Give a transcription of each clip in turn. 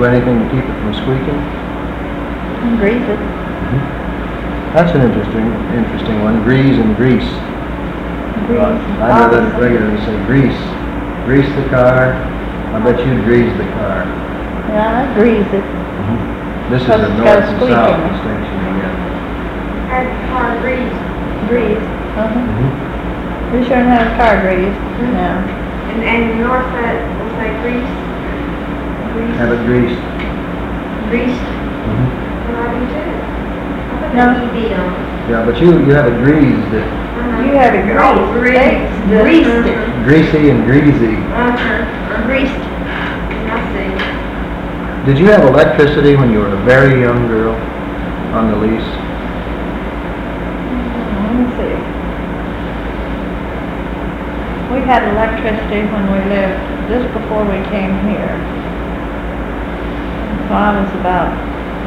do anything to keep it from squeaking? Grease it. That's an interesting one. Grease and grease. Grease. I know that regularly say grease. Grease the car. I bet you'd grease the car. Yeah, I grease it. This is Because a it's north got and squeak south in it. distinction again. Had car grease. Grease. We sure have car grease. Yeah. And north side will say grease. Grease. Have it greased. Greased. Well, I do too. I put No. the ED on. Yeah, but you have it greased. You have it Oh, greased. They greased it. Greasy and greasy. Greased. I see. Did you have electricity when you were a very young girl on the lease? Let me see. We had electricity when we lived just before we came here. So I was about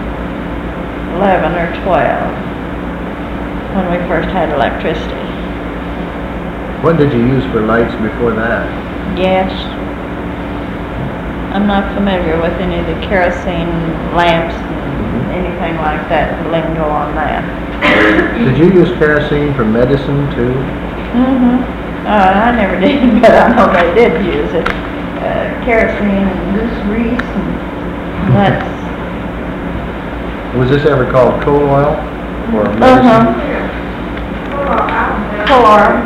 11 or 12 when we first had electricity. What did you use for lights before that? Gas. I'm not familiar with any of the kerosene lamps and anything like that, the lingo on that. Did you use kerosene for medicine too? I never did, but I know they did use it. Kerosene and goose grease and that's... Was this ever called coal oil or medicine? Coal oil.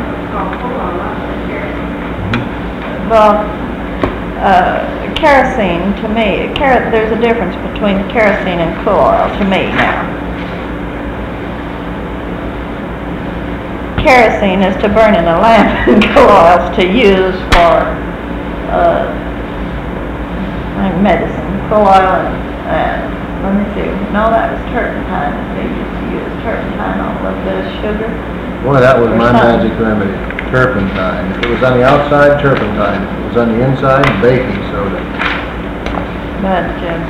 Well, kerosene to me, there's a difference between kerosene and coal oil to me now. Kerosene is to burn in a lamp and coal oil is to use for like medicine. Coal oil and let me see, no, that was turpentine. They used to use turpentine on a little bit of sugar. Boy, that was Or my something. magic remedy. Turpentine. If it was on the outside, turpentine. If it was on the inside, baking soda. But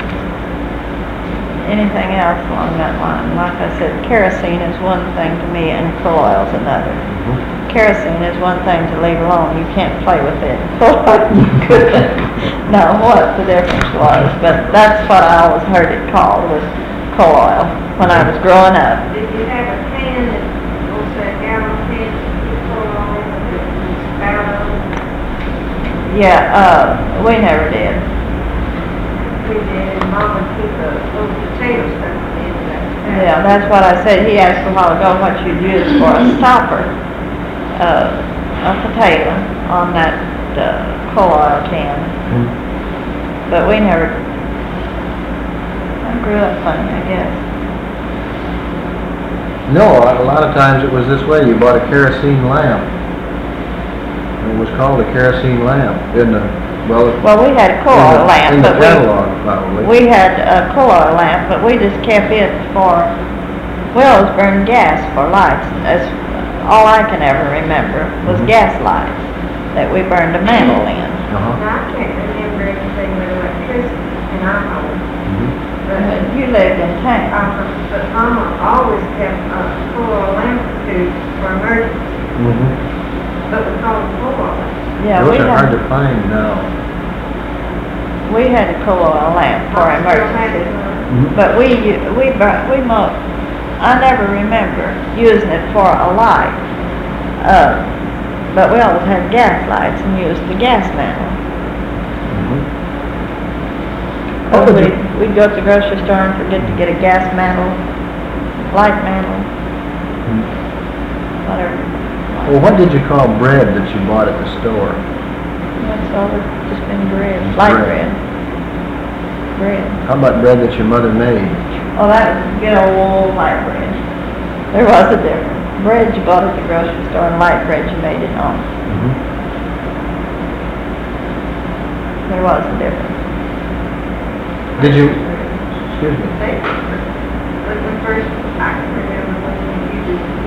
anything else along that line, like I said, kerosene is one thing to me and coal oil is another. Kerosene is one thing to leave alone. You can't play with it. Coal oil, you couldn't know what the difference was, but that's what I always heard it called, was coal oil when I was growing up. Did you have a can that was a gallon can you pour on it and you spout on it? Yeah, we never did. We did, and Mama took a little potato stuff in that. Yeah, that's what I said. He asked a while ago what you'd use for a stopper, a potato on that coal oil can. But we never, I grew up funny, I guess. No, a lot of times it was this way. You bought a kerosene lamp. It was called a kerosene lamp in the, Well, we had a coal oil lamp, in the but catalog, probably. we had a coal oil lamp, but we just kept it for, we always burned gas for lights. That's all I can ever remember was gas lights that we burned a mantle in. Uh-huh. Now, I can't remember anything with electricity in our home. But You lived in town. but Mama always kept a coal oil lamp or two for emergency, but we called them coal oil. Yeah, Those are hard to find now. we had a coal oil lamp for emergency. But I never remember using it for a light. But we always had gas lights and used the gas mantle. What would you- We'd go to the grocery store and forget to get a gas mantle, light mantle, whatever. Well, what did you call bread that you bought at the store? That's always just been bread, light Bread. bread. How about bread that your mother made? Oh, that was good old light bread. There was a difference. Bread you bought at the grocery store and light bread you made at home. There was a difference. Did you, excuse me, But the first, I can remember when you did